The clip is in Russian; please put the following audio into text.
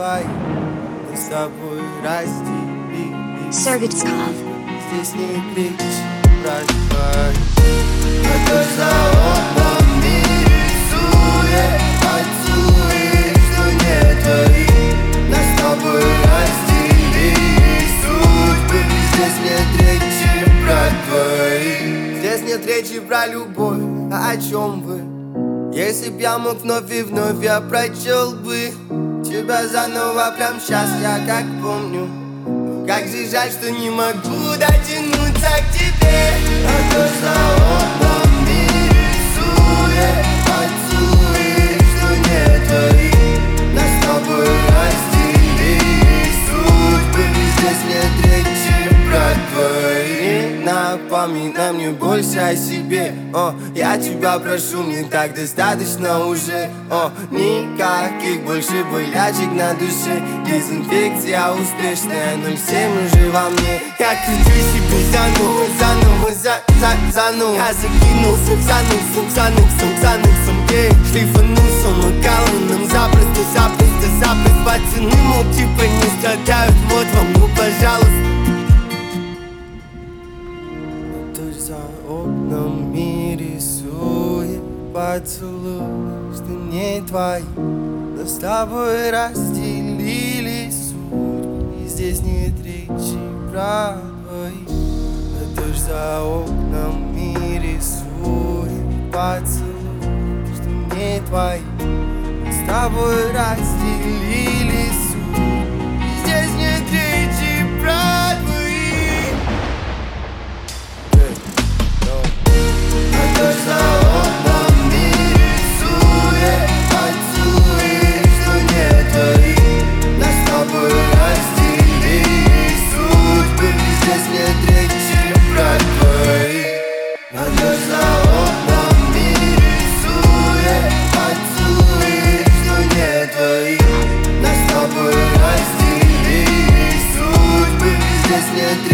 твои, мы с тобой разделили. Sergachkov. Здесь нет речи про твои. А то за окном мир рисует поцелуи, что не твои. Нас с тобой разделили судьбы. Здесь нет речи про твои. Здесь нет речи про любовь, а о чем вы? Если б я мог вновь и вновь, я прочел бы тебя заново прям сейчас, я как помню. Как же жаль, что не могу дотянуться к тебе. А то за окном мир рисует поцелуи, что не твои. Нас с тобой разделили судьбы. Здесь нет речи про твои. Не напоминай мне больше о себе. Я тебя прошу, мне так достаточно уже. Никаких больше болячек на душе. Дезинфекция успешная, 0,7 уже во мне. Я кручу себе заново, Я закинулся за ныксом, шлифанулся макалоном. Запросто пацаны, мол, типа не страдают. Вот вам, ну пожалуйста. Дождь за окном мир рисует поцелуй, что не твои. Но с тобой разделили судьбы. И здесь нет речи про твои. Дождь за окном мир рисует поцелуй, что не твои. Но с тобой разделили судьбы. И здесь нет речи про твои. Дождь за окном мир рисует поцелуи, что не твои. Нас с тобой разделили судьбы. Здесь нет речи про твои. Дождь за окном мир рисует поцелуи, что не твои. Нас с тобой разделили судьбы. Здесь нет